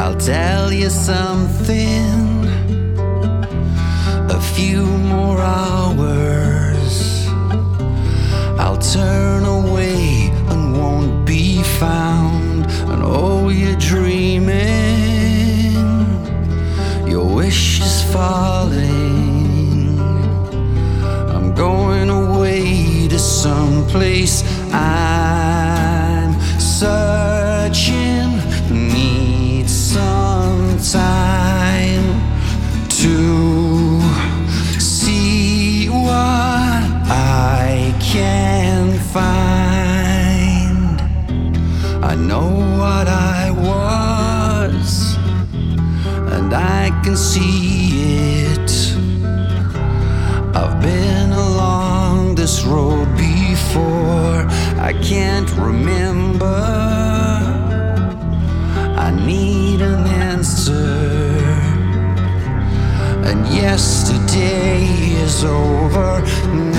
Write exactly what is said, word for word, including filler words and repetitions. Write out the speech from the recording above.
I'll tell you something. A few more hours, I'll turn away and won't be found. And oh, you're dreaming, your wish is falling. I'm going away to someplace. I'm searching, need some time to see what I can find. I know what I was, and I can see it. I've been along this road before. I can't remember. I need an answer. And yesterday is over.